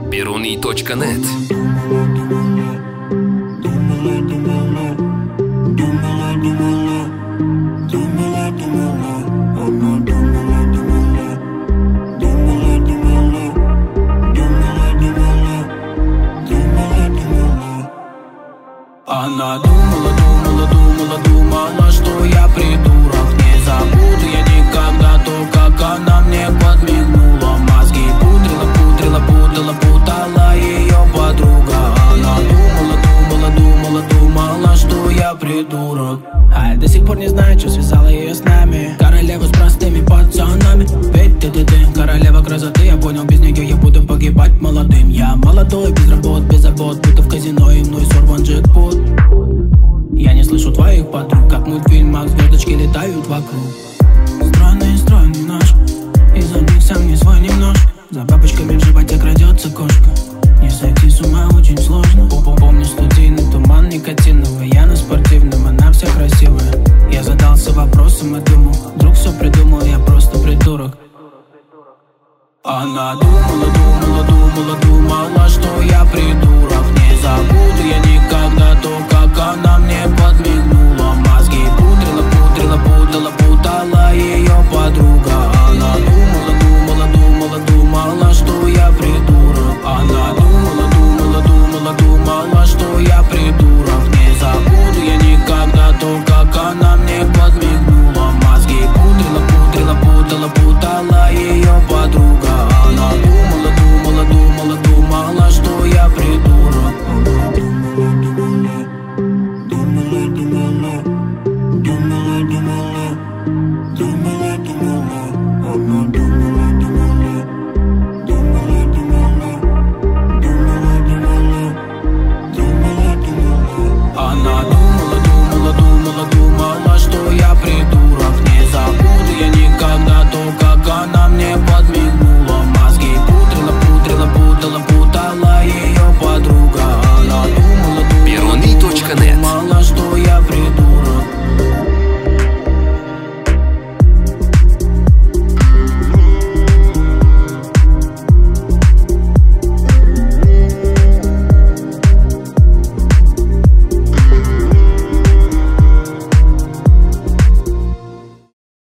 Peruni.net. Она думала, что я придурок. Не забуду я никогда то, как она мне подмигнула. Мозги путала ее подруга. Она думала, что я придурок. А я до сих пор не знаю, что связала ее с нами. Королева с простыми пацанами. Ведь ты, королева красоты. Я понял, без нее я буду погибать молодым. Я молодой, без работ, без забот, будто в казино и мной сорван джекпот. Я не слышу твоих подруг, как в мультфильмах звездочки летают вокруг. Странный наш, из-за них сам не свой немножко. За бабочками в животе крадется кошка. Не сойти с ума очень сложно. Помню студийный туман никотиновый. Я на спортивном, она вся красивая. Я задался вопросом и думал, вдруг все придумал, я просто придурок. Она думала, что я придурок. Не забуду я никогда то, как она мне подмигнула. Мозги путала ее